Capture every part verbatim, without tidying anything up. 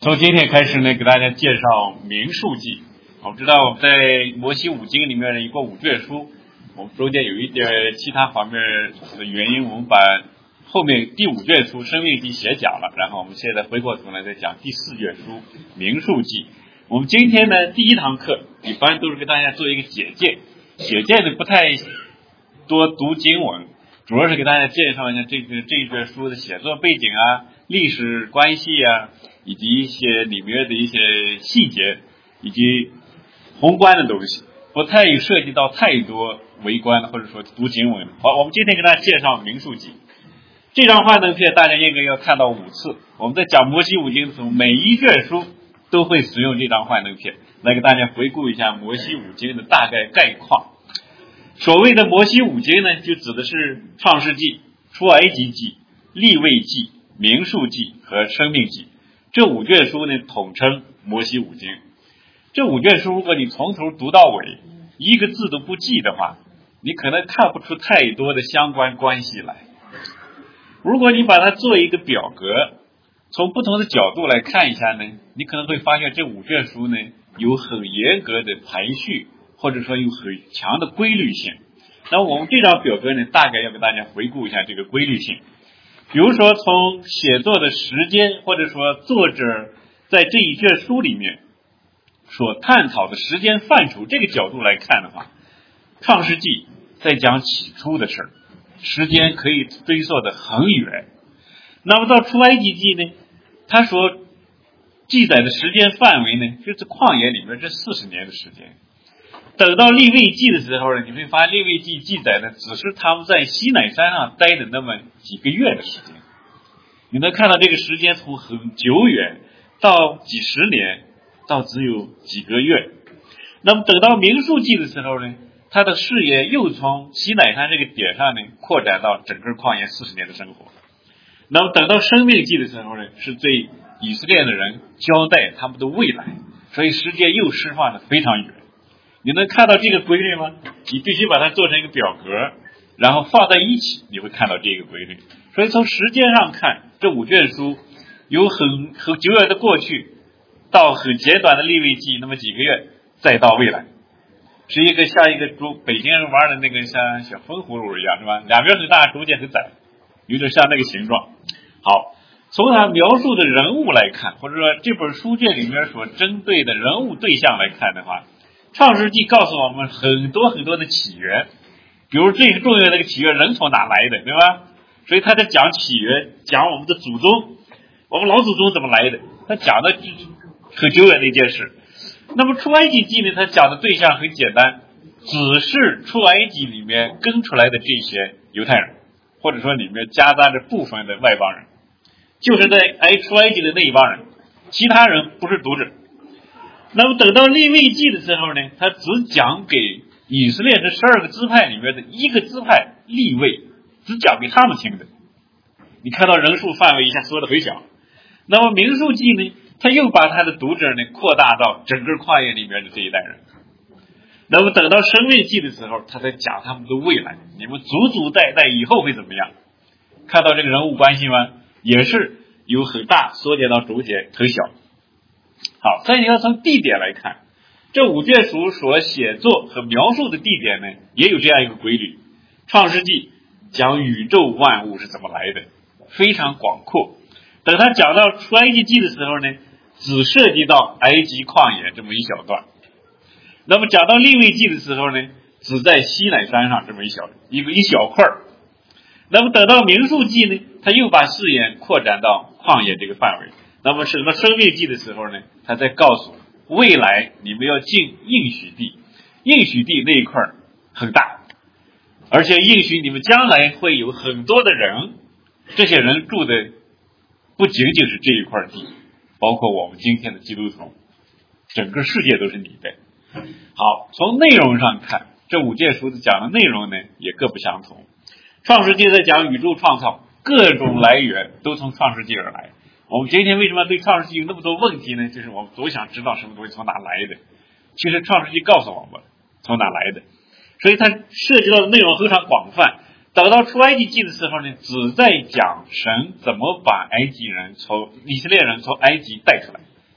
从今天开始呢，给大家介绍民数记。我们知道我们在摩西五经里面呢，一共五卷书，我们中间有一点其他方面的原因，我们把后面第五卷书生命记写讲了，然后我们现在回过头来再讲第四卷书民数记。我们今天呢，第一堂课一般都是给大家做一个简介，简介的不太多读经文，主要是给大家介绍一下这个这一卷书的写作背景啊、历史关系啊，以及一些里面的一些细节，以及宏观的东西，不太涉及到太多微观或者说读经文。好，我们今天给大家介绍民数记。这张幻灯片大家应该要看到五次。我们在讲摩西五经的时候，每一卷书都会使用这张幻灯片来给大家回顾一下摩西五经的大概概况。所谓的摩西五经呢，就指的是创世纪、出埃及记、利未记、民数记和生命记。这五卷书呢，统称摩西五经。这五卷书如果你从头读到尾，一个字都不记的话，你可能看不出太多的相关关系来。如果你把它做一个表格，从不同的角度来看一下呢，你可能会发现这五卷书呢有很严格的排序，或者说有很强的规律性。那我们这张表格呢，大概要给大家回顾一下这个规律性。比如说从写作的时间，或者说作者在这一卷书里面所探讨的时间范畴这个角度来看的话，创世纪在讲起初的事儿，时间可以追溯的很远。那么到出埃及记呢，它所记载的时间范围呢，就是旷野里面这四十年的时间。等到利未记的时候呢，你会发现利未记记载的只是他们在西乃山上待的那么几个月的时间。你能看到这个时间从很久远到几十年到只有几个月。那么等到民数记的时候呢，他的视野又从西乃山这个点上呢扩展到整个旷野四十年的生活。那么等到生命记的时候呢，是对以色列的人交代他们的未来，所以时间又释放的非常远。你能看到这个规律吗？你必须把它做成一个表格，然后放在一起，你会看到这个规律。所以从时间上看，这五卷书有很很久远的过去，到很简短的利未记那么几个月，再到未来，是一个像一个竹北京人玩的那个像小风葫芦一样，是吧？两边很大，中间很窄，有点像那个形状。好，从他描述的人物来看，或者说这本书卷里面所针对的人物对象来看的话，创世纪告诉我们很多很多的起源，比如最重要的那个起源人从哪来的，对吧？所以他在讲起源，讲我们的祖宗，我们老祖宗怎么来的，他讲的很久远的一件事。那么出埃及记呢，他讲的对象很简单，只是出埃及里面跟出来的这些犹太人，或者说里面夹杂着部分的外邦人，就是在埃出埃及的那一帮人，其他人不是读者。那么等到利未记的时候呢，他只讲给以色列这十二个支派里面的一个支派利未，只讲给他们听的。你看到人数范围一下缩得很小。那么民数记呢，他又把他的读者呢扩大到整个旷野里面的这一代人。那么等到生命记的时候，他在讲他们的未来，你们祖祖代代以后会怎么样？看到这个人物关系吗？也是有很大缩减到中间很小。好，再你要从地点来看，这五卷书所写作和描述的地点呢，也有这样一个规律。创世纪讲宇宙万物是怎么来的，非常广阔。等他讲到出埃及记的时候呢，只涉及到埃及旷野这么一小段。那么讲到利未记的时候呢，只在西乃山上这么一小一个一小块。那么等到民数记呢，他又把视野扩展到旷野这个范围。那么等到生命记的时候呢，他在告诉未来你们要进应许地，应许地那一块很大，而且应许你们将来会有很多的人，这些人住的不仅仅是这一块地，包括我们今天的基督徒，整个世界都是你的。好，从内容上看，这五卷书讲的内容呢也各不相同。创世纪在讲宇宙创造，各种来源都从创世纪而来。我们今天为什么对创世纪有那么多问题呢？就是我们总想知道什么东西从哪来的。其实创世纪告诉我们从哪来的，所以它涉及到的内容非常广泛。等到出埃及记的时候呢，只在讲神怎么把埃及人从以色列人从埃及带出来，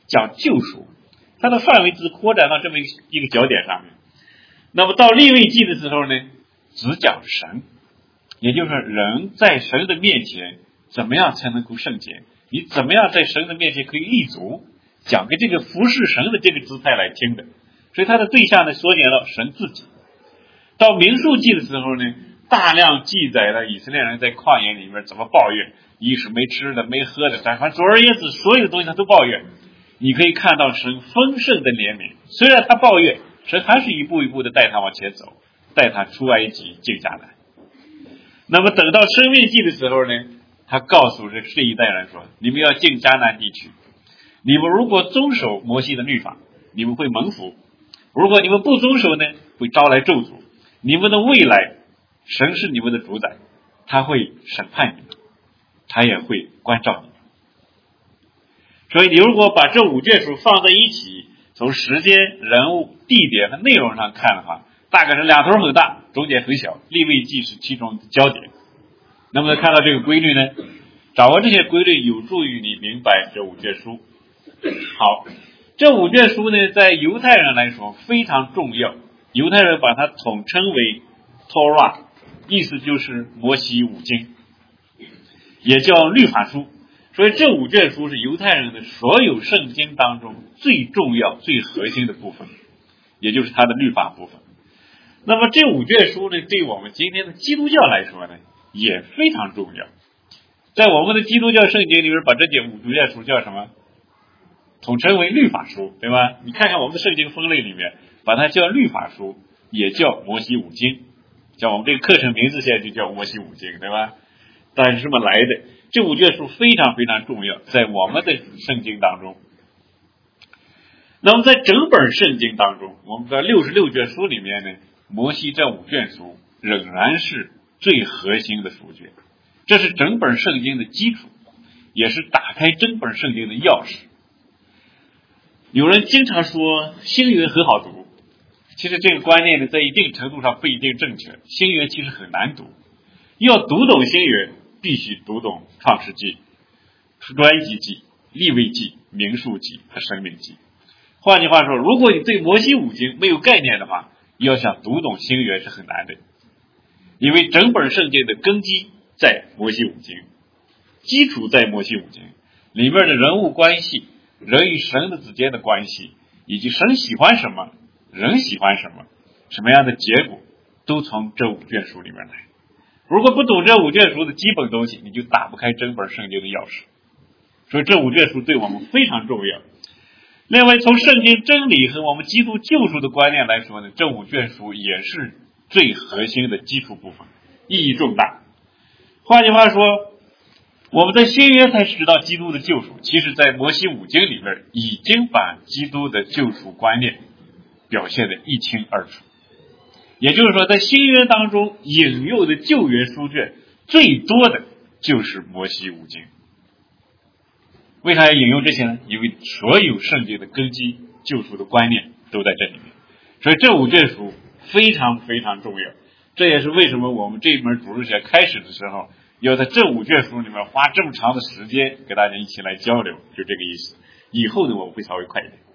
讲救赎，它的范围只扩展到这么一个一个焦点上面。那么到利未记的时候呢，只讲神，也就是说人在神的面前怎么样才能够圣洁，你怎么样在神的面前可以立足，讲给这个服侍神的这个姿态来听的。所以它的对象呢缩减到神自己。到民数记的时候呢，大量记载了以色列人在旷野里面怎么抱怨，一是没吃的没喝的，反正总而言之所有的东西他都抱怨。你可以看到神丰盛的怜悯，虽然他抱怨，神还是一步一步的带他往前走，带他出埃及进迦南。那么等到生命记的时候呢，他告诉这这一代人说，你们要进迦南地区，你们如果遵守摩西的律法，你们会蒙福，如果你们不遵守呢，会招来咒诅，你们的未来神是你们的主宰，他会审判你们，他也会关照你们。所以你如果把这五卷书放在一起，从时间、人物、地点和内容上看的话，大概是两头很大，中间很小，利未记是其中的焦点。能不能看到这个规律呢？掌握这些规律有助于你明白这五卷书。好，这五卷书呢，在犹太人来说非常重要，犹太人把它统称为 Torah， 意思就是摩西五经，也叫律法书。所以这五卷书是犹太人的所有圣经当中最重要最核心的部分，也就是它的律法部分。那么这五卷书呢，对我们今天的基督教来说呢也非常重要。在我们的基督教圣经里面，把这些五卷书叫什么？统称为律法书，对吧？你看看我们的圣经分类里面，把它叫律法书，也叫摩西五经，叫我们这个课程名字现在就叫摩西五经，对吧？但是这么来的，这五卷书非常非常重要，在我们的圣经当中。那么在整本圣经当中，我们的六十六卷书里面呢，摩西这五卷书仍然是最核心的书卷，这是整本圣经的基础，也是打开整本圣经的钥匙。有人经常说新约很好读，其实这个观念呢，在一定程度上不一定正确。新约其实很难读，要读懂新约，必须读懂创世纪、出埃及记、利未记、民数记和申命记。换句话说，如果你对摩西五经没有概念的话，要想读懂新约是很难的，因为整本圣经的根基在摩西五经，基础在摩西五经里面的人物关系，人与神的之间的关系，以及神喜欢什么，人喜欢什么，什么样的结果，都从这五卷书里面来。如果不懂这五卷书的基本东西，你就打不开整本圣经的钥匙。所以这五卷书对我们非常重要。另外，从圣经真理和我们基督救赎的观念来说呢，这五卷书也是最核心的基础部分，意义重大。换句话说，我们在新约才知道基督的救赎，其实在摩西五经里面已经把基督的救赎观念表现得一清二楚。也就是说，在新约当中引用的旧约书卷最多的就是摩西五经。为啥要引用这些呢？因为所有圣经的根基救赎的观念都在这里面，所以这五卷书非常非常重要。这也是为什么我们这一门主日学开始的时候要在这五卷书里面花这么长的时间给大家一起来交流，就这个意思。以后呢我们会稍微快一点。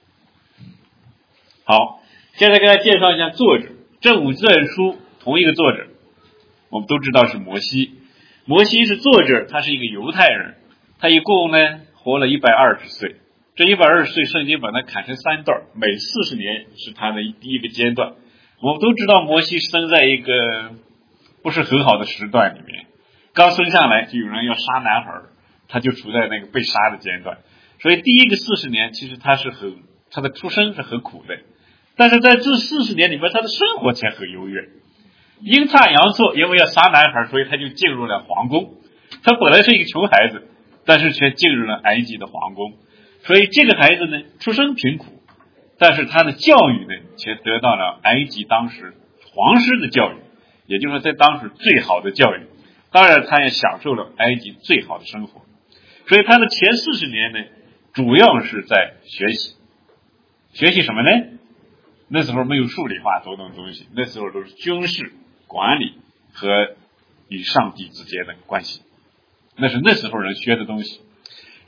好，现在给大家介绍一下作者。这五卷书同一个作者，我们都知道是摩西。摩西是作者，他是一个犹太人，他一共呢活了一百二十岁。这一百二十岁，圣经把它砍成三段，每四十年是他的第一个阶段。我们都知道摩西生在一个不是很好的时段里面，刚生下来就有人要杀男孩，他就处在那个被杀的阶段。所以第一个四十年其实他是很他的出生是很苦的，但是在这四十年里面他的生活却很优越。阴差阳错，因为要杀男孩，所以他就进入了皇宫。他本来是一个穷孩子，但是却进入了埃及的皇宫。所以这个孩子呢出身贫苦，但是他的教育呢却得到了埃及当时皇室的教育，也就是说在当时最好的教育。当然他也享受了埃及最好的生活。所以他的前四十年呢主要是在学习。学习什么呢？那时候没有数理化等等东西，那时候都是军事管理和与上帝之间的关系，那是那时候人学的东西。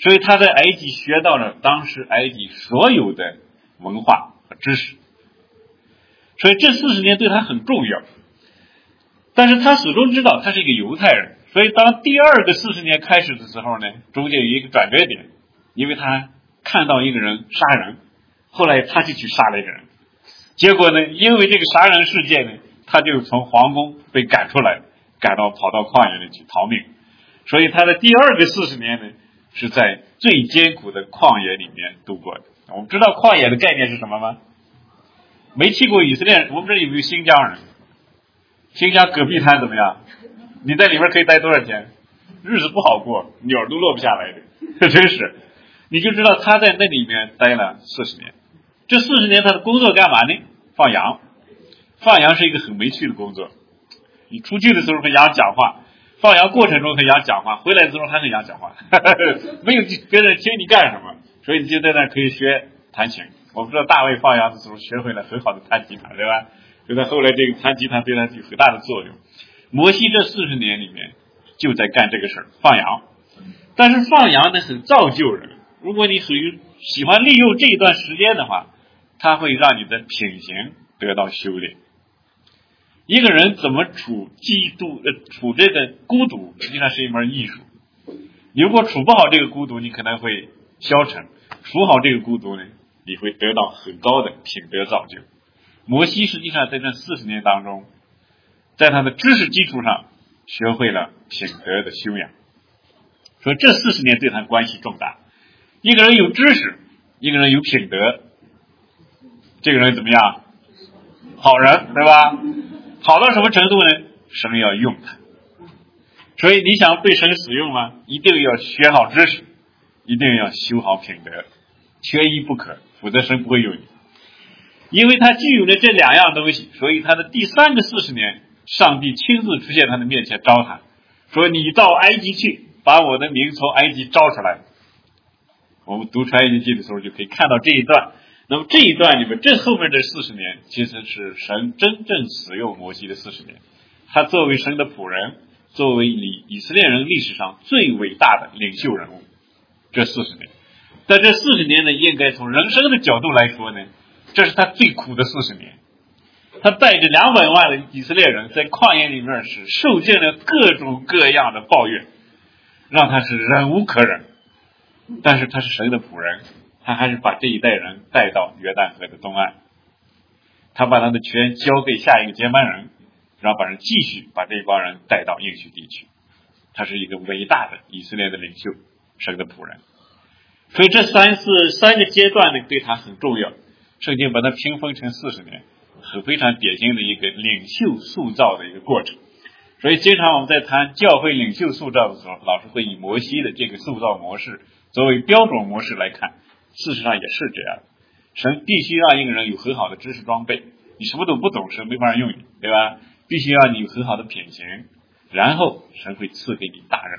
所以他在埃及学到了当时埃及所有的文化和知识，所以这四十年对他很重要。但是他始终知道他是一个犹太人，所以当第二个四十年开始的时候呢，中间有一个转折点，因为他看到一个人杀人，后来他就去杀了一个人，结果呢，因为这个杀人事件呢，他就从皇宫被赶出来，赶到跑到旷野里去逃命。所以他的第二个四十年呢，是在最艰苦的旷野里面度过的。我们知道旷野的概念是什么吗？没去过以色列人，我们这里有没有新疆人？新疆戈壁滩怎么样？你在里面可以待多少天？日子不好过，鸟都落不下来的，真是。你就知道他在那里面待了四十年。这四十年他的工作干嘛呢？放羊。放羊是一个很没趣的工作。你出去的时候和羊讲话，放羊过程中和羊讲话，回来的时候还和羊讲话，没有跟着听你干什么，所以你就在那可以学弹琴。我们知道大卫放羊的时候学会了很好的弹吉他，对吧？所以他后来这个弹吉他对他有很大的作用。摩西这四十年里面就在干这个事儿，放羊。但是放羊呢很造就人，如果你属于喜欢利用这一段时间的话，它会让你的品行得到修炼。一个人怎么处嫉妒呃处这个孤独，实际上是一门艺术。你如果处不好这个孤独，你可能会消沉；处好这个孤独呢，你会得到很高的品德造就。摩西实际上在这四十年当中，在他的知识基础上学会了品德的修养，所以这四十年对他关系重大。一个人有知识，一个人有品德，这个人怎么样？好人，对吧？好到什么程度呢？神要用他。所以你想被神使用吗？一定要学好知识，一定要修好品德，缺一不可，否则神不会用你。因为他具有了这两样东西，所以他的第三个四十年，上帝亲自出现他的面前招他，说你到埃及去，把我的名从埃及招出来。我们读出埃及记的时候就可以看到这一段。那么这一段里面，这后面的四十年其实是神真正使用摩西的四十年。他作为神的仆人，作为以以色列人历史上最伟大的领袖人物，这四十年。但这四十年呢，应该从人生的角度来说呢，这是他最苦的四十年。他带着两百万的以色列人在旷野里面是受尽了各种各样的抱怨，让他是忍无可忍。但是他是神的仆人，他还是把这一代人带到约旦河的东岸，他把他的权交给下一个接班人，然后把人继续把这帮人带到应许地区。他是一个伟大的以色列的领袖，神的仆人。所以这三次三个阶段呢，对他很重要。圣经把它评分成四十年，很非常典型的一个领袖塑造的一个过程。所以经常我们在谈教会领袖塑造的时候，老是会以摩西的这个塑造模式作为标准模式来看，事实上也是这样。神必须让一个人有很好的知识装备，你什么都不懂，神没法用你，对吧？必须让你有很好的品行，然后神会赐给你大任。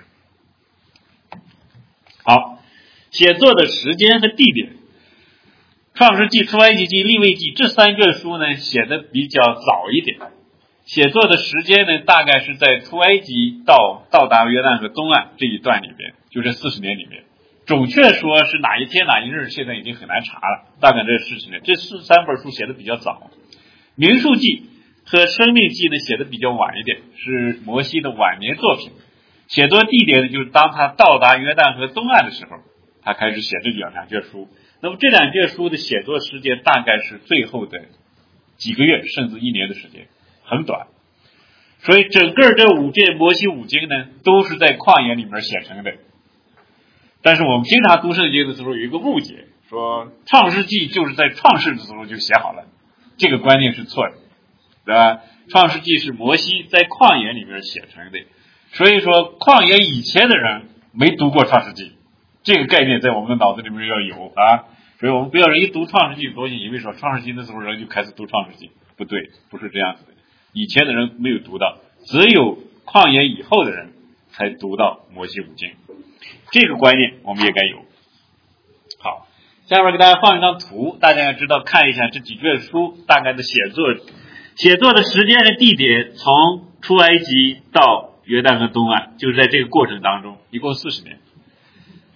好，写作的时间和地点，创世纪、出埃及记、利未记这三卷书呢，写的比较早一点。写作的时间呢，大概是在出埃及到到达约旦河东岸这一段里边，就这四十年里面。准确说是哪一天哪一日，现在已经很难查了。大概这四十年，这四三本书写的比较早。民数记和生命记呢，写的比较晚一点，是摩西的晚年作品。写作地点呢，就是当他到达约旦河东岸的时候，他开始写这两两卷书。那么这两卷书的写作时间大概是最后的几个月，甚至一年的时间，很短。所以整个这五卷摩西五经呢，都是在旷野里面写成的。但是我们经常读圣经的时候有一个误解，说创世纪就是在创世的时候就写好了，这个观念是错的，对吧？创世纪是摩西在旷野里面写成的，所以说旷野以前的人没读过创世纪，这个概念在我们的脑子里面要有啊。所以我们不要人一读创世纪的东西，以为说创世纪的时候人就开始读创世纪，不对，不是这样子的。以前的人没有读到，只有旷野以后的人才读到摩西五经。这个观念我们也该有。好，下面给大家放一张图，大家要知道看一下这几卷书大概的写作写作的时间和地点，从出埃及到约旦河东岸，就是在这个过程当中一共四十年。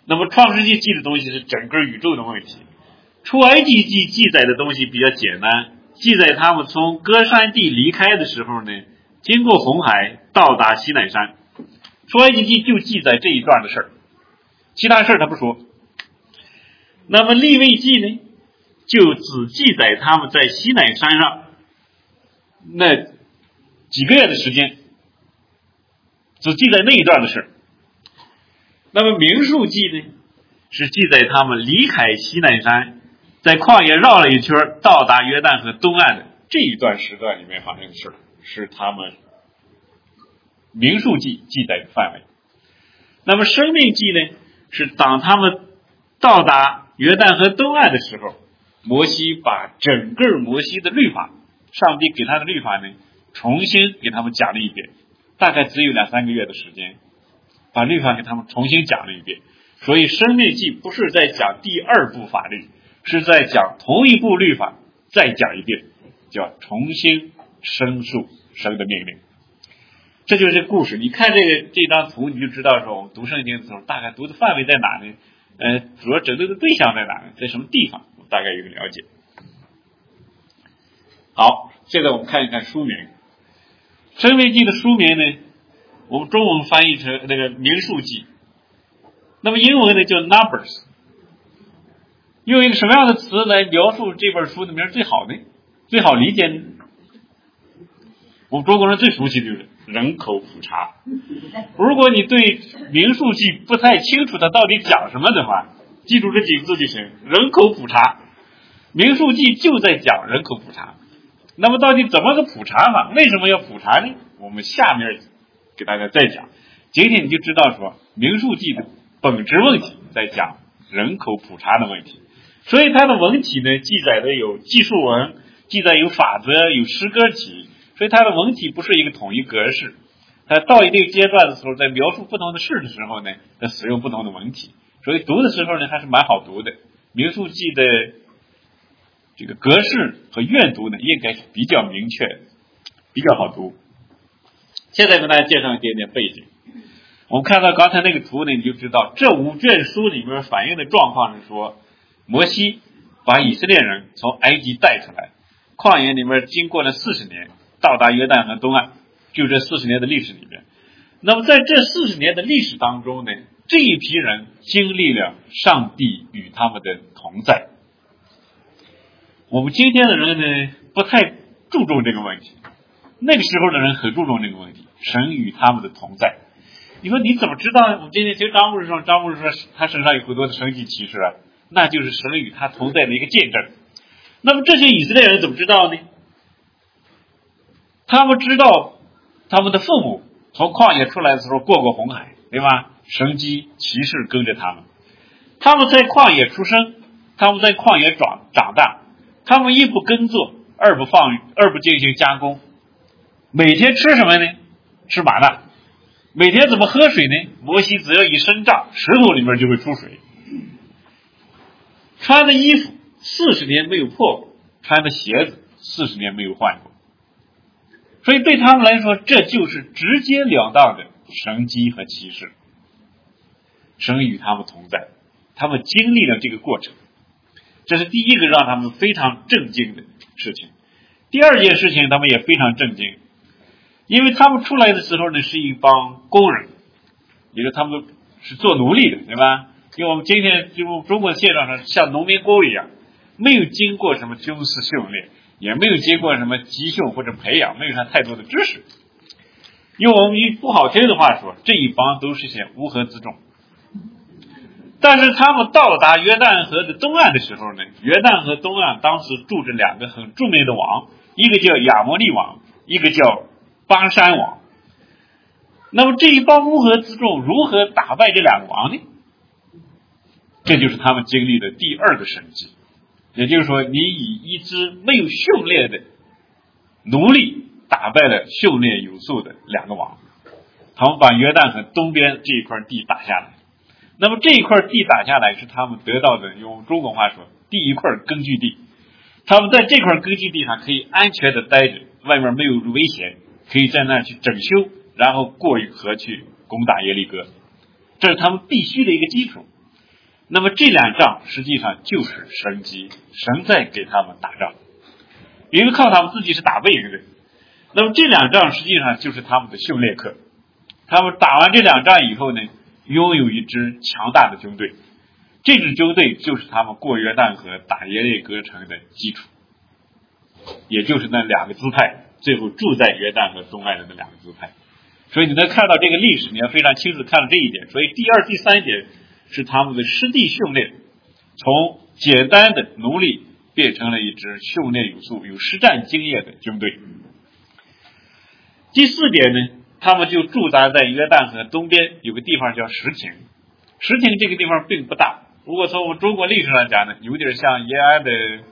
那么创世纪记的东西是整个宇宙的问题，出埃及记记载的东西比较简单，记载他们从歌山地离开的时候呢，经过红海到达西乃山。出埃及记就记载这一段的事儿，其他事儿他不说。那么利未记呢，就只记载他们在西乃山上那几个月的时间，只记载那一段的事儿。那么民数记呢，是记载他们离开西乃山，在旷野绕了一圈，到达约旦河东岸的这一段时段里面发生的事儿，是他们民数记记载的范围。那么生命记呢，是当他们到达约旦河东岸的时候，摩西把整个摩西的律法，上帝给他的律法呢，重新给他们讲了一遍，大概只有两三个月的时间，把律法给他们重新讲了一遍。所以生命记不是在讲第二部法律，是在讲同一部律法再讲一遍，叫重新申述神的命令。这就是故事。你看这个这张图，你就知道说我们读圣经的时候，大概读的范围在哪呢？呃，主要针对的对象在哪呢？在什么地方？我大概有个了解。好，现在我们看一看书名。生命记的书名呢，我们中文翻译成那个民数记，那么英文呢叫 Numbers。用一个什么样的词来描述这本书的名最好呢？最好理解呢？我们中国人最熟悉的就是人口普查。如果你对民数记不太清楚它到底讲什么的话，记住这几个字就行，人口普查。民数记就在讲人口普查。那么到底怎么个普查法？为什么要普查呢？我们下面给大家再讲。今天你就知道说民数记的本质问题在讲人口普查的问题。所以它的文体呢，记载的有记述文，记载有法则，有诗歌体，所以它的文体不是一个统一格式。它到一定阶段的时候，在描述不同的事的时候呢，它使用不同的文体，所以读的时候呢还是蛮好读的。民数记的这个格式和阅读呢，应该是比较明确，比较好读。现在跟大家介绍一点点背景。我们看到刚才那个图呢，你就知道这五卷书里面反映的状况是说，摩西把以色列人从埃及带出来，旷野里面经过了四十年，到达约旦河东岸，就这四十年的历史里面。那么在这四十年的历史当中呢，这一批人经历了上帝与他们的同在。我们今天的人呢，不太注重这个问题，那个时候的人很注重这个问题，神与他们的同在。你说你怎么知道？我们今天听张牧师说，张牧师说他身上有很多的神迹奇事啊，那就是神与他同在的一个见证。那么这些以色列人怎么知道呢？他们知道他们的父母从旷野出来的时候过过红海，对吧？神迹奇事跟着他们，他们在旷野出生，他们在旷野长长大，他们一不耕作，二不放育，二不进行加工，每天吃什么呢？吃玛纳。每天怎么喝水呢？摩西只要一伸杖，石头里面就会出水。穿的衣服四十年没有破过，穿的鞋子四十年没有换过。所以对他们来说，这就是直截了当的神迹和奇事。神与他们同在，他们经历了这个过程，这是第一个让他们非常震惊的事情。第二件事情他们也非常震惊，因为他们出来的时候呢，是一帮工人，也就是他们是做奴隶的，对吧？因为我们今天就中国现状上像农民工一样，没有经过什么军事训练，也没有经过什么集训或者培养，没有他太多的知识。用我们不好听的话说，这一帮都是些乌合之众。但是他们到达约旦河的东岸的时候呢，约旦河东岸当时住着两个很著名的王，一个叫亚摩利王，一个叫巴山王。那么这一帮乌合之众如何打败这两个王呢？这就是他们经历的第二个神迹。也就是说，你以一支没有训练的奴隶打败了训练有素的两个王，他们把约旦河东边这一块地打下来。那么这一块地打下来是他们得到的，用中国话说，第一块根据地。他们在这块根据地上可以安全的待着，外面没有危险，可以在那儿去整修，然后过河去攻打耶利哥，这是他们必须的一个基础。 那么这两仗实际上就是神机，神在给他们打仗，因为靠他们自己是打不赢的。那么这两仗实际上就是他们的训练课，他们打完这两仗以后呢，拥有一支强大的军队，这支军队就是他们过约旦河打耶利哥城的基础，也就是那两个支派最后住在约旦河东岸的那两个支派。所以你能看到这个历史，你要非常清楚看到这一点。所以第二、第三点是他们的实地训练，从简单的奴隶变成了一支训练有素、有实战经验的军队。第四点呢，他们就驻扎在约旦河东边有个地方叫石亭。石亭这个地方并不大，如果从我们中国历史上讲呢，有点像延安的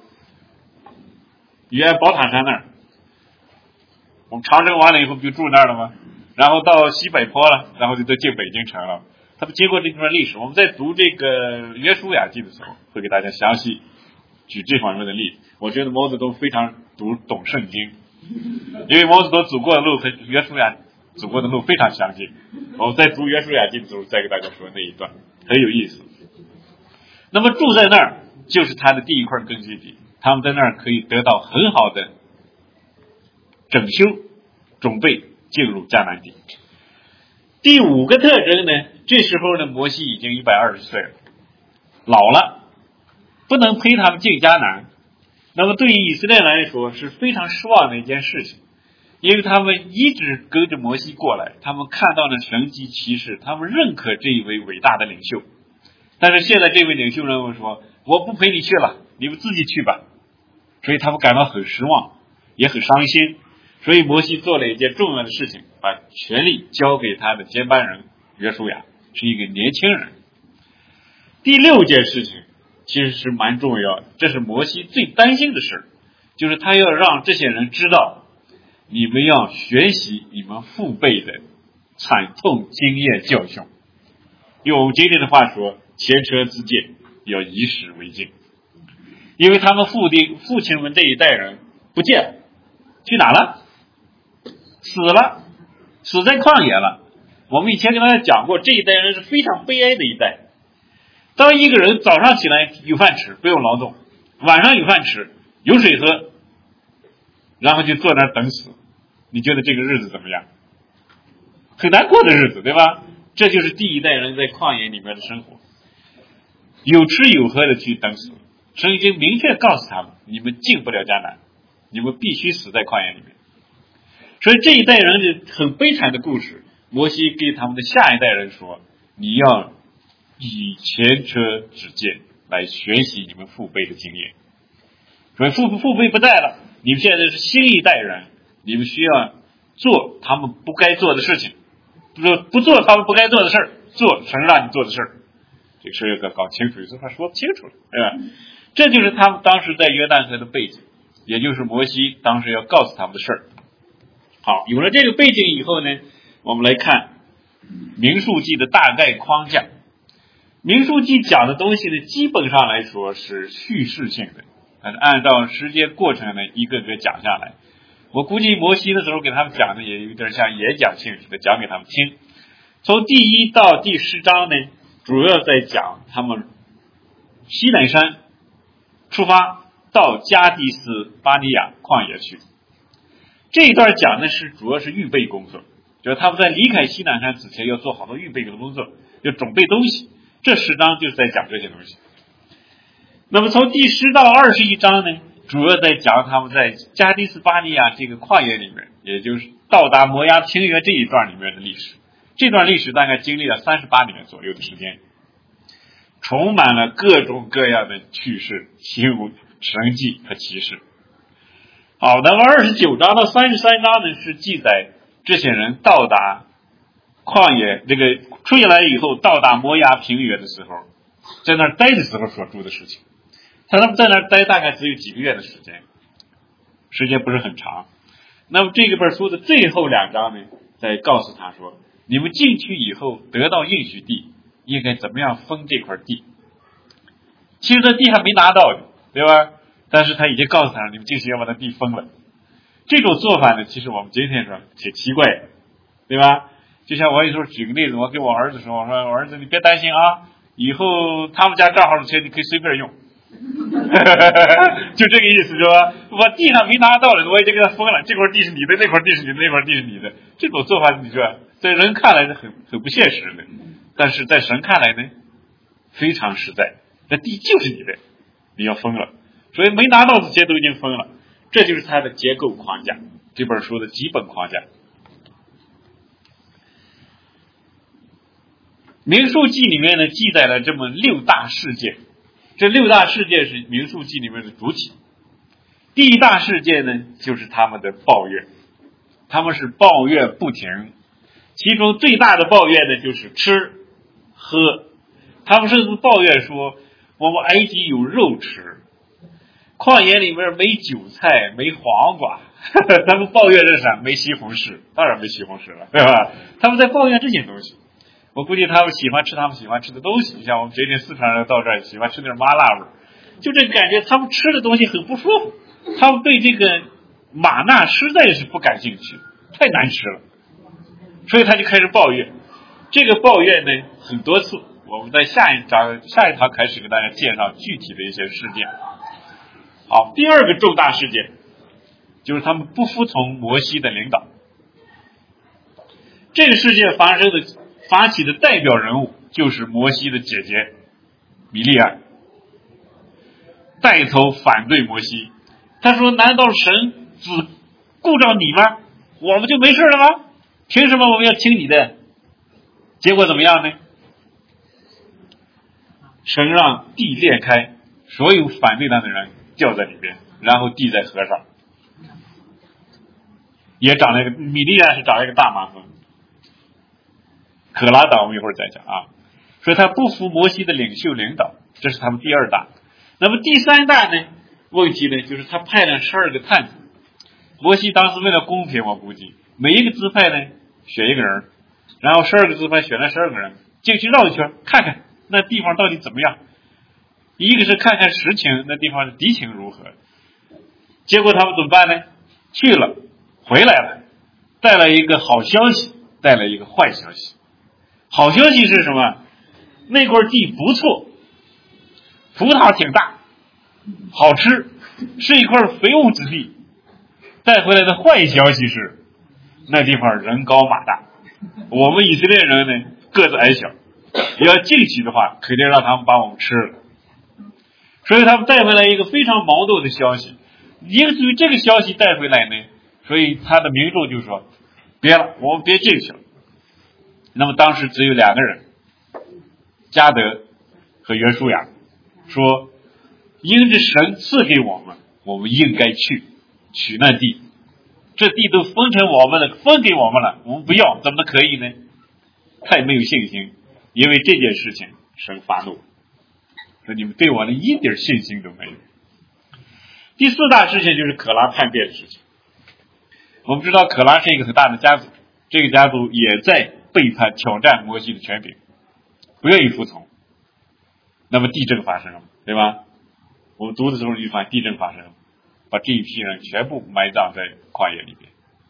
延安宝塔山那儿，我们长征完了以后不就住那儿了吗？然后到西北坡了，然后就都进北京城了。他们经过这段历史，我们在读这个约书亚记的时候，会给大家详细举这方面的例子。我觉得毛泽东非常读懂圣经，因为毛泽东走过的路和约书亚走过的路非常相近。我在读约书亚记的时候，再给大家说那一段很有意思。那么住在那儿就是他的第一块根据地，他们在那儿可以得到很好的整修，准备进入迦南地。第五个特征呢，这时候呢，摩西已经一百二十岁了，老了，不能陪他们进迦南。那么对于以色列来说是非常失望的一件事情，因为他们一直跟着摩西过来，他们看到了神迹奇事，他们认可这一位伟大的领袖。但是现在这位领袖人物说，我不陪你去了，你们自己去吧。所以他们感到很失望，也很伤心。所以摩西做了一件重要的事情，把权力交给他的接班人约书亚，是一个年轻人。第六件事情其实是蛮重要的，这是摩西最担心的事，就是他要让这些人知道，你们要学习你们父辈的惨痛经验教训。用我们今天的话说，前车之鉴要以史为鉴。因为他们父的父亲们这一代人不见了，去哪了？死了，死在旷野了。我们以前跟大家讲过，这一代人是非常悲哀的一代。当一个人早上起来有饭吃，不用劳动，晚上有饭吃，有水喝，然后就坐那儿等死，你觉得这个日子怎么样？很难过的日子，对吧？这就是第一代人在旷野里面的生活，有吃有喝的去等死。神已经明确告诉他们，你们进不了迦南，你们必须死在旷野里面。所以这一代人的很悲惨的故事，摩西给他们的下一代人说，你要以前车之鉴来学习你们父辈的经验。所以父父辈不在了，你们现在是新一代人，你们需要做他们不该做的事情，不做不做他们不该做的事儿，做神让你做的事儿。这个事儿要搞清楚，有时候他说不清楚了，对吧？这就是他们当时在约旦河的背景，也就是摩西当时要告诉他们的事儿。好，有了这个背景以后呢，我们来看民数记的大概框架。民数记讲的东西呢，基本上来说是叙事性的，按照时间过程呢一个个讲下来。我估计摩西的时候给他们讲的也有点像演讲性质的，讲给他们听。从第一到第十章呢，主要在讲他们西乃山出发到加迪斯巴尼亚旷野去。这一段讲的是主要是预备工作，就是他们在离开西乃山之前要做好多预备的工作，要准备东西。这十章就是在讲这些东西。那么从第十到二十一章呢，主要在讲他们在加迪斯巴尼亚这个旷野里面，也就是到达摩押平原这一段里面的历史。这段历史大概经历了三十八年左右的时间，充满了各种各样的趣事、奇闻、神迹和奇事。好，那么二十九章到三十三章呢，是记载这些人到达旷野，这个出来以后到达摩押平原的时候，在那儿待的时候所做的事情。他们在那儿待大概只有几个月的时间，时间不是很长。那么这个本书的最后两章呢，再告诉他说，你们进去以后得到应许地，应该怎么样分这块地。其实这地还没拿到的，对吧？但是他已经告诉他，你们进去要把那地分了。这种做法呢，其实我们今天说挺奇怪的，对吧？就像我有时候举个例子，我给我儿子说，我说我儿子你别担心啊， 以后他们家账号的钱你可以随便用。就这个意思是吧？我地上没拿到的，我已经给他封了，这块地是你的，那块地是你的，那块地是你的。这种做法，你说在人看来是很很不现实的，但是在神看来呢，非常实在。这地就是你的，你要封了，所以没拿到之前都已经封了。这就是它的结构框架，这本书的基本框架。民数记里面呢，记载了这么六大事件。这六大事件是民数记里面的主体。第一大事件呢，就是他们的抱怨，他们是抱怨不停。其中最大的抱怨呢，就是吃喝。他们甚至抱怨说，我们埃及有肉吃，旷野里面没韭菜，没黄瓜。他们抱怨的是啥？没西红柿，当然没西红柿了，对吧？他们在抱怨这些东西。我估计他们喜欢吃他们喜欢吃的东西，像我们这些四川人到这儿喜欢吃点麻辣味，就这感觉他们吃的东西很不舒服，他们对这个玛纳实在是不感兴趣，太难吃了，所以他就开始抱怨。这个抱怨呢很多次，我们在下一章下一堂开始给大家介绍具体的一些事件。好，第二个重大事件就是他们不服从摩西的领导。这个事件发生的发起的代表人物就是摩西的姐姐米利暗，带头反对摩西。他说，难道神只顾着你吗？我们就没事了吗？凭什么我们要听你的？结果怎么样呢？神让地裂开，所有反对他的人掉在里边，然后地在河上，也长了一个米利暗是长了一个大麻风。可拉党我们一会儿再讲啊。所以他不服摩西的领袖领导，这是他们第二大。那么第三大呢问题呢，就是他派了十二个探子。摩西当时为了公平，我估计每一个支派呢选一个人，然后十二个支派选了十二个人进去绕一圈，看看那地方到底怎么样。一个是看看实情，那地方的敌情如何。结果他们怎么办呢？去了，回来了，带了一个好消息，带了一个坏消息。好消息是什么？那块地不错，葡萄挺大，好吃，是一块肥沃之地。带回来的坏消息是，那地方人高马大，我们以色列人呢个子矮小，要进去的话，肯定让他们把我们吃了。所以他们带回来一个非常矛盾的消息。因为这个消息带回来呢，所以他的民众就说，别了，我们别进去了。那么当时只有两个人，加德和约书亚，说因着神赐给我们，我们应该去取那地，这地都分成我们的，分给我们了，我们不要，怎么可以呢？太没有信心。因为这件事情神发怒，说你们对我的一点信心都没有。第四大事情就是可拉叛变的事情。我们知道可拉是一个很大的家族，这个家族也在背叛挑战摩西的权柄，不愿意服从。那么地震发生了，对吧？我们读的时候就发现地震发生了，把这一批人全部埋葬在旷野里边。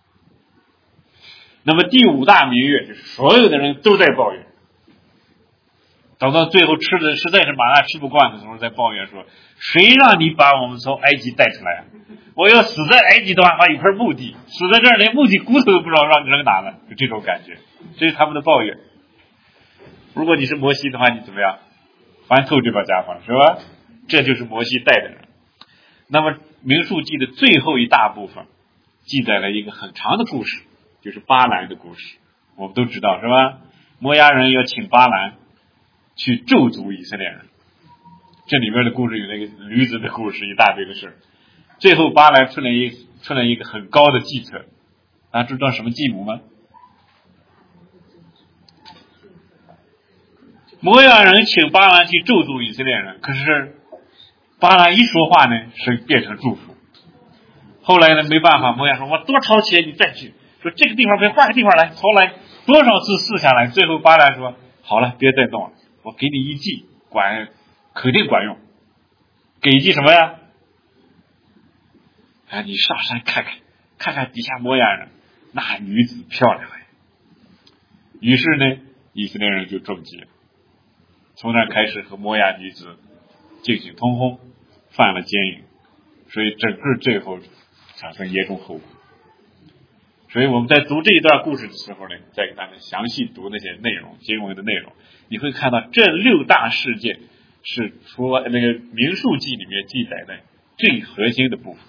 那么第五大民怨就是所有的人都在抱怨，等到最后吃的实在是玛纳吃不惯的时候，在抱怨说，谁让你把我们从埃及带出来啊？我要死在埃及的话，还有一块墓地，死在这儿连墓地骨头都不知道让你扔哪了，就这种感觉，这是他们的抱怨。如果你是摩西的话，你怎么样？烦透这帮家伙，是吧？这就是摩西带的人。那么民数记的最后一大部分记载了一个很长的故事，就是巴兰的故事，我们都知道，是吧？摩押人要请巴兰去咒诅以色列人，这里面的故事有那个驴子的故事，一大堆的事。最后巴兰出来一出来一个很高的计策，大家知道什么计谋吗？摩押人请巴兰去咒诅以色列人，可是巴兰一说话呢，神变成祝福。后来呢，没办法，摩押说，我多掏钱你再去，说这个地方别换个地方来，后来多少次试下来，最后巴兰说，好了，别再动了，我给你一计，管肯定管用。给一计什么呀？哎，你上山看看，看看底下摩押人，那女子漂亮呀。于是呢，以色列人就中计了。 从那开始和摩押女子进行通婚，犯了奸淫，所以整个最后产生严重后果。所以我们在读这一段故事的时候呢，再给大家详细读那些内容，经文的内容，你会看到这六大事件是除了那个民数记里面记载的最核心的部分。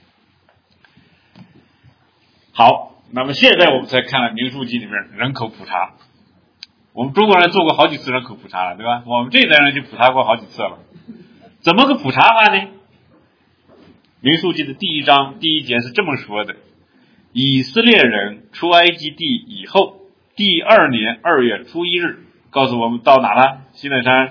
好，那么现在我们再看民数记里面人口普查。我们中国人做过好几次人口普查了，对吧？我们这一代人就普查过好几次了。怎么个普查法呢？民数记的第一章第一节是这么说的：以色列人出埃及地以后，第二年二月初一日，告诉我们到哪了？西乃山。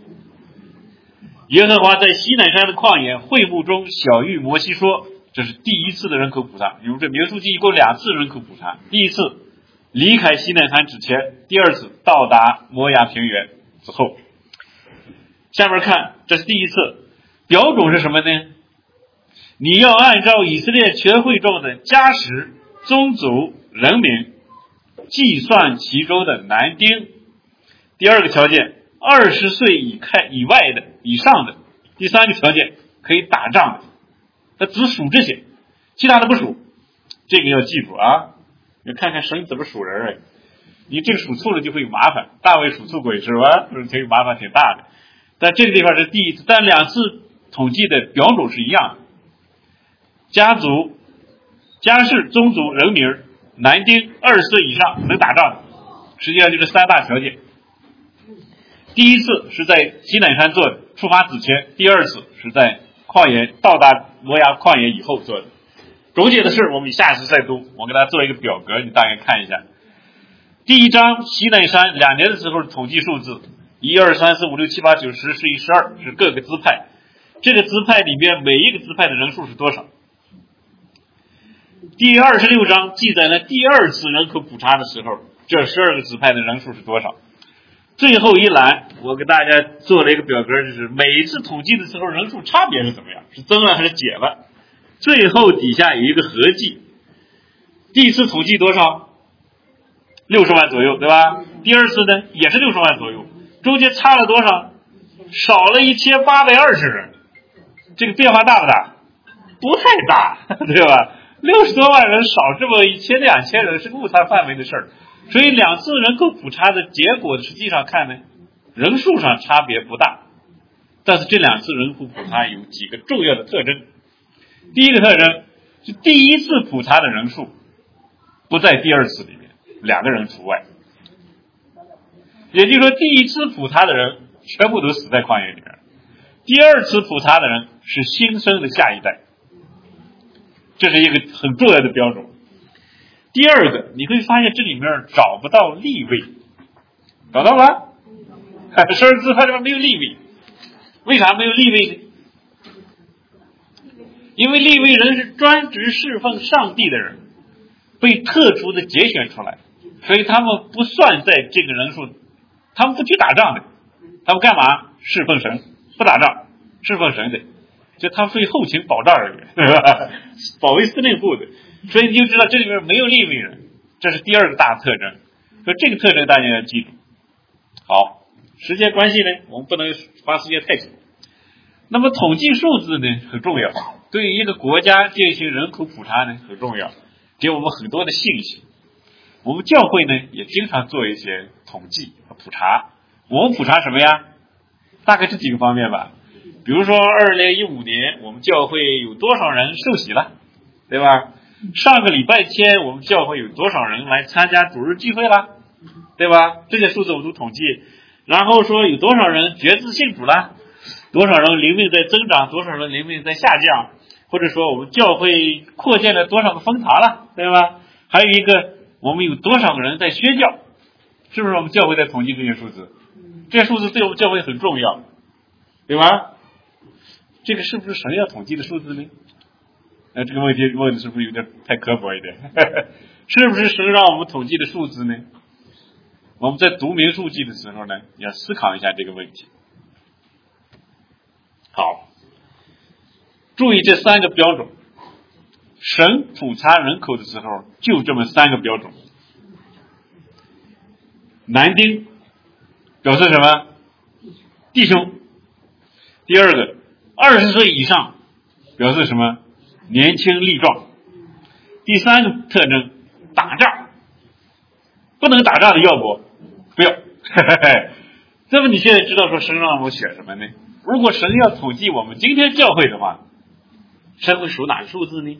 耶和华在西乃山的旷野会幕中晓谕摩西说，这是第一次的人口普查。因为这民数记一共两次人口普查，第一次离开西乃山之前，第二次到达摩押平原之后。下面看，这是第一次，标准是什么呢？你要按照以色列全会众的家室、宗族、人民计算其中的男丁。第二个条件，二十岁以开以外的以上的。第三个条件，可以打仗的。他只数这些，其他的不数。这个要记住啊！你看看神怎么数人哎，你这个数错了就会有麻烦。大卫数错过是吧？这个麻烦挺大的。但这个地方是第一次，但两次统计的标准是一样的。家族、家世、宗族、人名、男丁二十岁以上能打仗的，实际上就是三大条件。第一次是在西乃山做的，出发之前；第二次是在旷野到达摩押旷野以后做的。总结的事我们下次再读，我给大家做一个表格，你大概看一下。第一章西乃山两年的时候的统计数字，一二三四五六七八九十十一十二是各个支派，这个支派里面每一个支派的人数是多少？第二十六章记载了第二次人口普查的时候，这十二个支派的人数是多少？最后一栏我给大家做了一个表格，就是每一次统计的时候人数差别是怎么样，是增了还是减了？最后底下有一个合计，第一次统计多少？六十万左右，对吧？第二次呢也是六十万左右，中间差了多少？少了一千八百二十人。这个变化大不大？不太大，对吧？六十多万人少这么一千两千人是误差范围的事儿，所以两次人口普查的结果实际上看呢，人数上差别不大，但是这两次人口普查有几个重要的特征。第一个特征是第一次普查的人数不在第二次里面，两个人除外，也就是说第一次普查的人全部都死在旷野里面，第二次普查的人是新生的下一代，这是一个很重要的标准。第二个，你会发现这里面找不到利未，找到吗？十二支派里面没有利未，为啥没有利未呢？因为利未人是专职侍奉上帝的人，被特殊的节选出来，所以他们不算在这个人数，他们不去打仗的，他们干嘛？侍奉神，不打仗，侍奉神的，就他们属于后勤保障人员，对吧？保卫司令部的，所以你就知道这里面没有利未人，这是第二个大特征。所以这个特征大家要记住。好，时间关系呢，我们不能花时间太久。那么统计数字呢很重要，对于一个国家进行人口普查呢很重要，给我们很多的信息。我们教会呢也经常做一些统计和普查。我们普查什么呀？大概这几个方面吧。比如说二零一五年我们教会有多少人受洗了，对吧？上个礼拜天我们教会有多少人来参加主日聚会了，对吧？这些数字我们都统计。然后说有多少人决志信主了，多少人灵命在增长，多少人灵命在下降，或者说我们教会扩建了多少个分堂了，对吧？还有一个我们有多少个人在宣教，是不是我们教会在统计这些数字？这些数字对我们教会很重要，对吧？这个是不是神要统计的数字呢？呃，这个问题问的是不是有点太刻薄一点？是不是神让我们统计的数字呢？我们在读民数记的时候呢，要思考一下这个问题。好，注意这三个标准。神普查人口的时候，就这么三个标准。男丁表示什么？ 弟兄。第二个，二十岁以上表示什么？年轻力壮。第三个特征，打仗。不能打仗的要不不要。那么你现在知道说神让我选什么呢？如果神要统计我们今天教会的话，神会数哪个数字呢？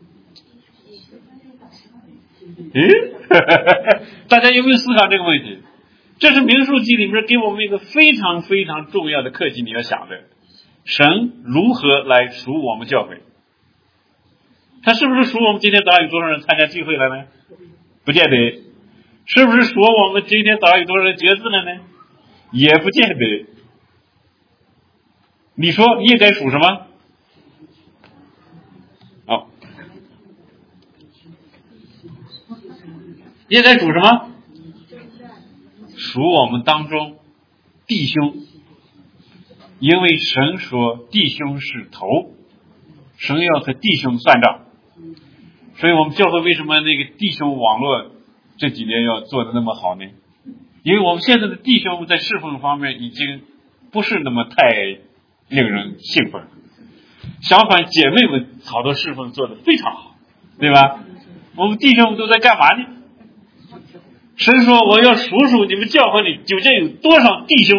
诶，大家有没有思考这个问题？这是民数记里面给我们一个非常非常重要的课题，你要想的，神如何来数我们教会？他是不是数我们今天早上有多少人参加聚会了呢？不见得。是不是数我们今天早上有多少人决志了呢？也不见得。你说你也该数什么？哦，也该数什么？数我们当中弟兄，因为神说弟兄是头，神要和弟兄算账，所以我们教会为什么那个弟兄网络这几年要做的那么好呢？因为我们现在的弟兄在侍奉方面已经不是那么太令人兴奋，相反姐妹们好多侍奉做的非常好，对吧？我们弟兄都在干嘛呢？神说我要数数你们教会里究竟有多少弟兄，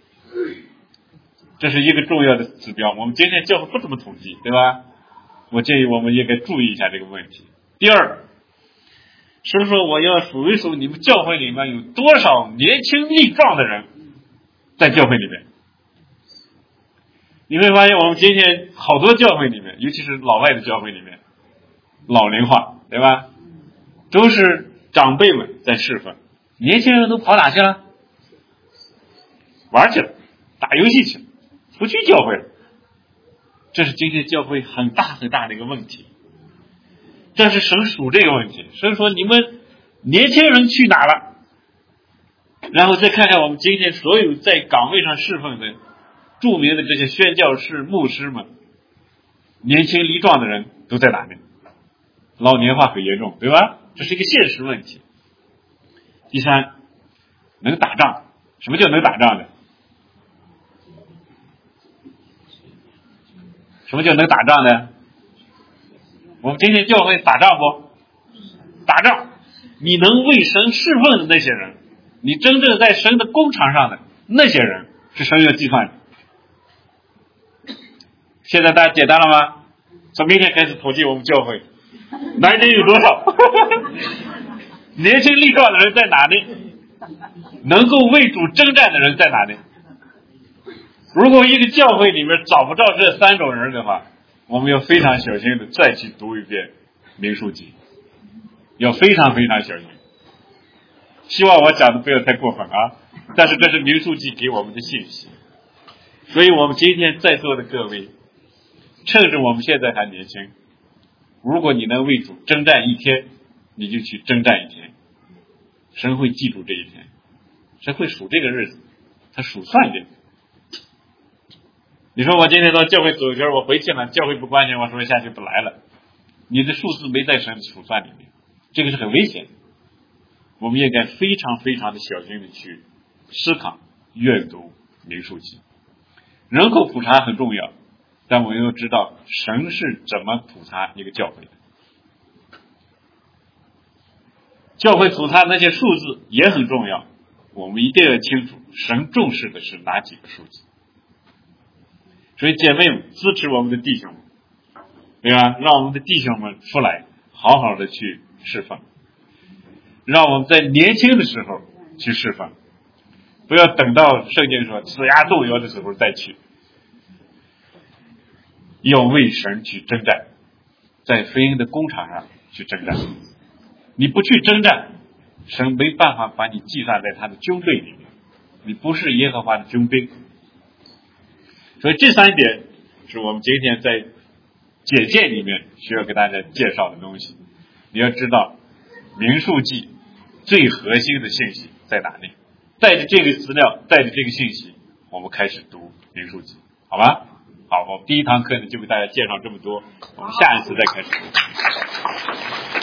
这是一个重要的指标。我们今天教会不怎么统计，对吧？我建议我们应该注意一下这个问题。第二，神说我要数一数你们教会里面有多少年轻力壮的人在教会里面。你会发现我们今天好多教会里面，尤其是老外的教会里面，老龄化，对吧？都是长辈们在侍奉，年轻人都跑哪去了？玩去了，打游戏去了，不去教会了。这是今天教会很大很大的一个问题。这是神数这个问题，神说你们年轻人去哪了？然后再看看我们今天所有在岗位上侍奉的著名的这些宣教士、牧师们，年轻力壮的人都在哪里？老年化很严重，对吧？这是一个现实问题。第三，能打仗。什么叫能打仗的？什么叫能打仗的？我们今天教会打仗不？打仗。你能为神侍奉的那些人，你真正在神的工场上的那些人，是神要计算的。现在大家简单了吗？从明天开始统计我们教会男人有多少，年轻力壮的人在哪里，能够为主征战的人在哪里。如果一个教会里面找不到这三种人的话，我们要非常小心的再去读一遍民数记，要非常非常小心。希望我讲的不要太过分啊，但是这是民数记给我们的信息。所以我们今天在座的各位，趁着我们现在还年轻，如果你能为主征战一天，你就去征战一天。神会记住这一天，神会数这个日子，他数算这个。你说我今天到教会走一圈，我回去了，教会不关心，我说下去不来了，你的数字没在神的数算里面，这个是很危险的。我们应该非常非常的小心的去思考阅读民数记。人口普查很重要，但我们要知道神是怎么普查一个教会的。教会普查那些数字也很重要，我们一定要清楚神重视的是哪几个数字。所以姐妹们支持我们的弟兄们，对吧？让我们的弟兄们出来好好的去侍奉，让我们在年轻的时候去侍奉，不要等到圣经说呲牙动摇的时候再去。要为神去征战，在福音的工场上去征战。你不去征战，神没办法把你计算在他的军队里面，你不是耶和华的军兵。所以这三点是我们今天在简介里面需要给大家介绍的东西。你要知道民数记最核心的信息在哪里，带着这个资料，带着这个信息，我们开始读民数记，好吧？好，我们第一堂课呢就给大家介绍这么多，我们下一次再开始。